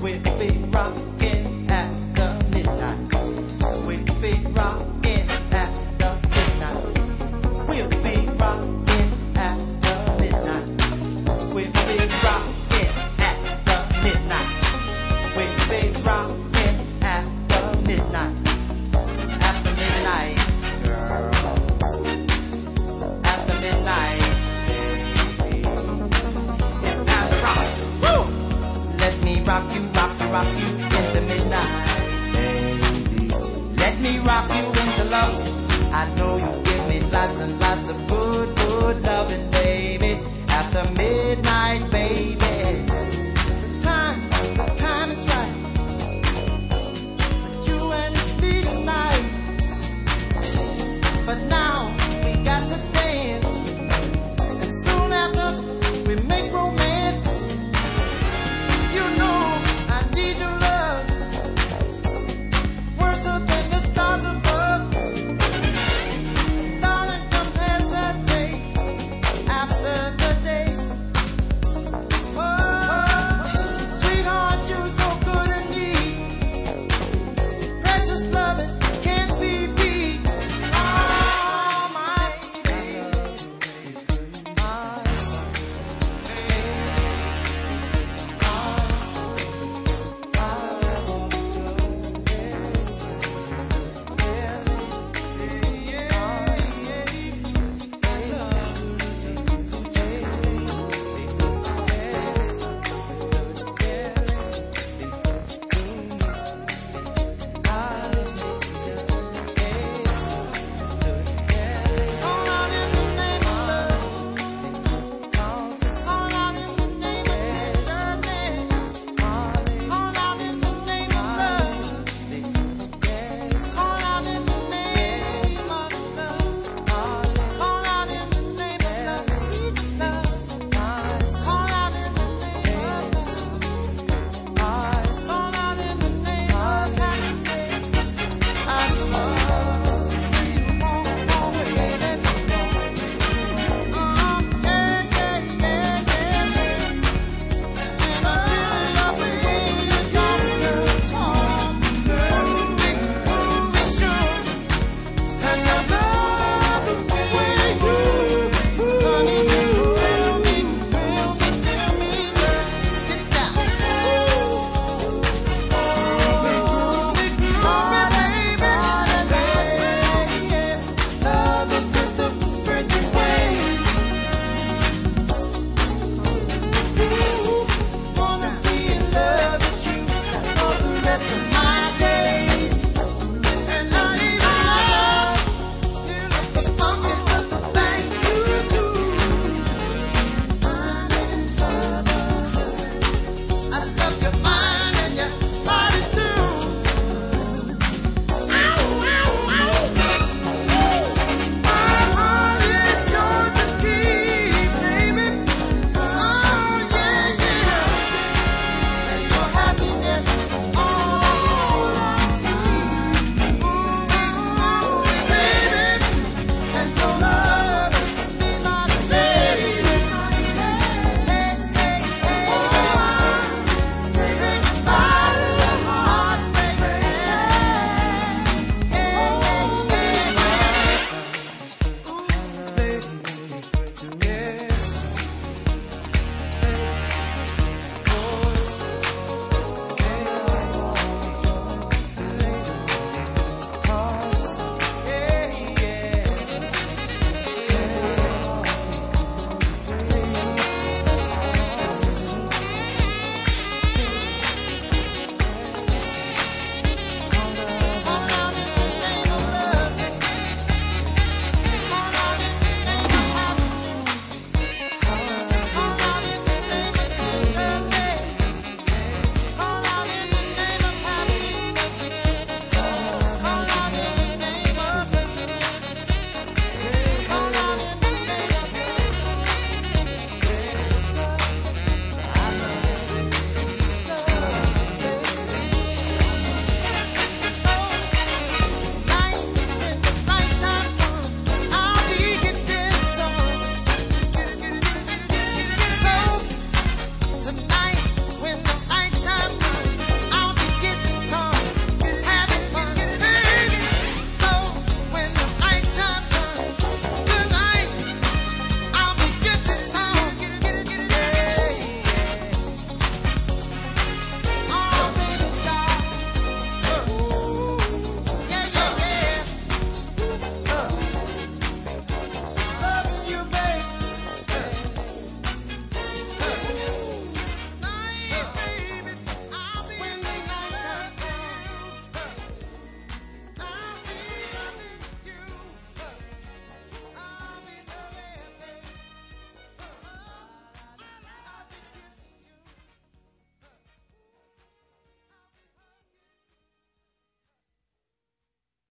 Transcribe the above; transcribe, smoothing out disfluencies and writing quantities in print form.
We'll be rocking after midnight. We'll be rocking after midnight. We'll be rocking after midnight. We'll be rocking after midnight. We'll be rocking after midnight. After midnight, girl. After midnight, baby. It's time to rock. Woo! Let me rock you in the midnight, baby. Let me rock you into love. I know you give me lots and lots of good, good loving, baby. After midnight.